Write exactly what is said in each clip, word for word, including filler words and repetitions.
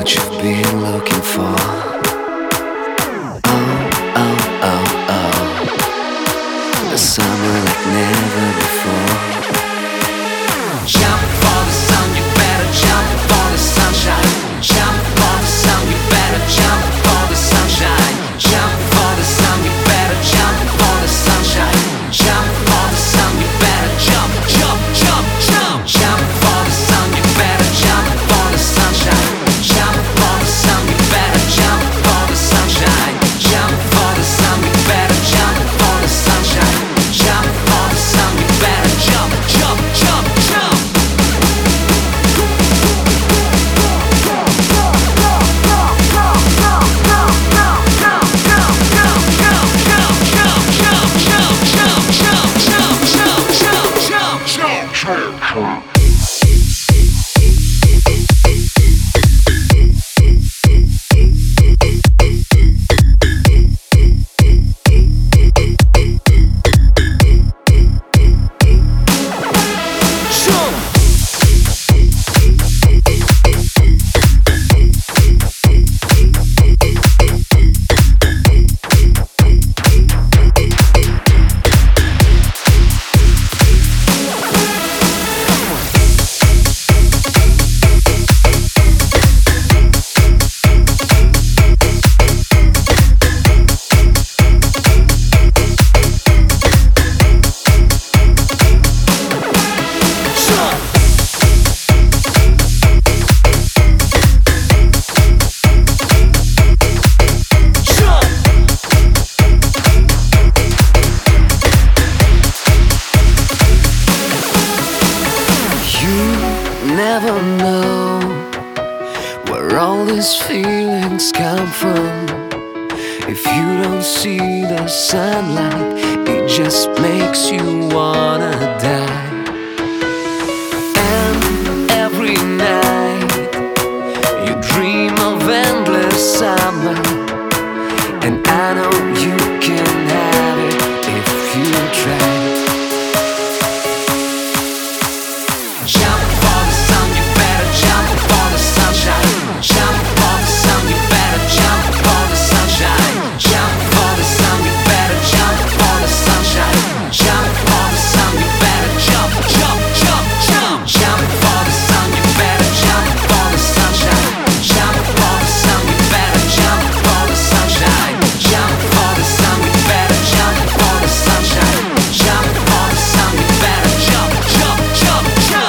what you've been looking for. Oh, oh, oh, oh, the summer like never before. Jump for the sun, you better jump for the sunshine. Jump for the sun, you better jump for the sunshine. Jump for the sun, you better jump for the sunshine. Jump for the sun, you better jump, jump, jump, jump. Jump for the sun, you better jump for the sunshine. Jump for the sun, you better jump for the sunshine. Jump for the sun, you better jump for the sunshine. Jump for the sun, you better jump, jump, jump, jump. Never know where all these feelings come from. If you don't see the sunlight, it just makes you wanna die. And every night you dream of endless summer, and I know you can have it if you try. Jump for the sun, you better jump for the sunshine. Jump for the sun, you better jump for the sunshine. Jump for the sun, you better jump for the sunshine. Jump for the sun, you better jump, jump, jump, jump. Jump for the sun, you better jump for the sunshine. Jump for the sun, you better jump for the sunshine. Jump for the sun, you better jump for the sunshine. Jump for the sun, you better jump, jump, jump, jump.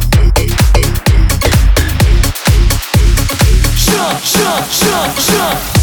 Jump, jump, jump.